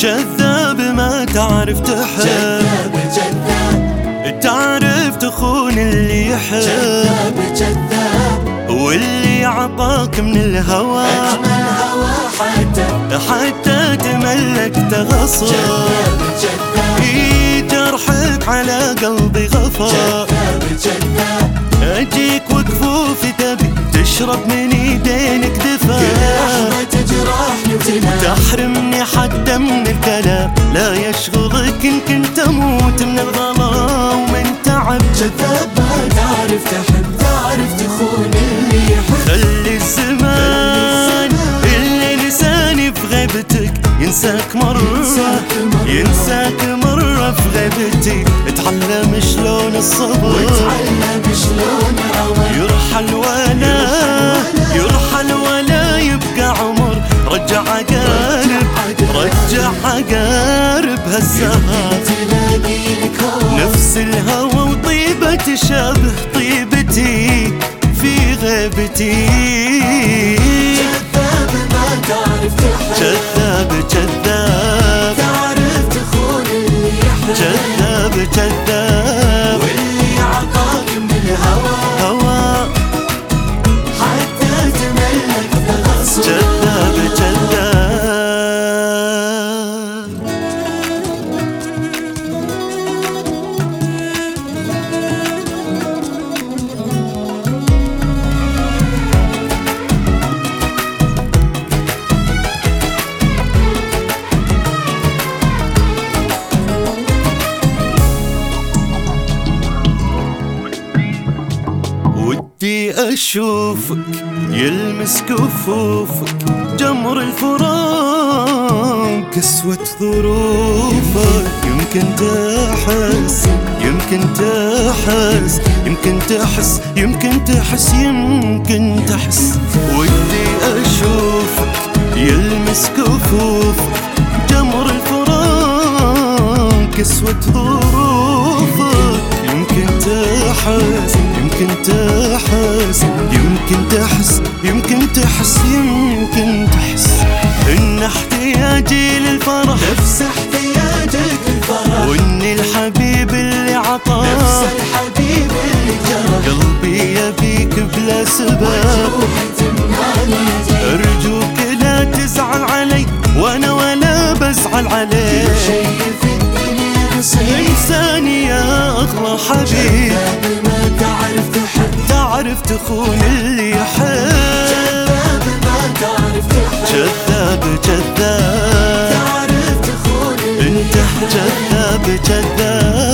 جذاب ما تعرف تحب، جذاب جذاب تعرف تخون اللي يحب، جذاب جذاب واللي عطاك من الهوى أجمل هوى حتى تملك غصب. جذاب جذاب جرحك على قلبي غفا، جذاب جذاب أجيك وكفوفي تبي تشرب من ايدينك دفا، لحظة تجرحني وتنام تحرمني حتى من الكلام، لا يشغلك إن كنت أموت من الغلا ومن تعب. جذاب ما تعرف تحب، تعرف تخون اللي يحب. خلي الزمان اللي لساني في غيبتك ينساك مرة، ينساك مرة في غيبتي، اتعلم شلون الصبر وتعلم شلون العمر، يرحل ولا يبقى عمر. رجع عقارب هالسهر، تلاقي لك هوى نفس الهوى وطيبة تشابه طيبتي في غيبتي. جذاب ما تعرف تحب، جذاب جذاب تعرف تخون اللي يحب. جذاب جذاب واللي عطاك من الهوى هوى حتى تملك غصب. جذاب جذاب. ودي أشوفك يلمس كفوفك جمر الفراق كسوة ظروفك، يمكن تحس يمكن تحس يمكن تحس يمكن تحس يمكن تحس. ودي أشوفك يلمس كفوفك جمر الفراق كسوة ظروفك، يمكن تحس يمكن تحس يمكن تحس يمكن تحس يمكن تحس إن احتياجي للفرح نفس احتياجك الفرح، وإن الحبيب اللي عطاه نفس الحبيب اللي جرى قلبي يبيك بلا سبب. روحي تمنعني أجيك، أرجوك لا تزعل علي وأنا ولا بزعل عليك، شي في الدنيا نصيب. إنساني يا أغلى حبيب، جذاب ما تعرف تحب، تعرف تخون اللي يحب. جذاب ما تعرف تحب، جذاب جذاب تعرف تخون اللي انت جذاب جذاب.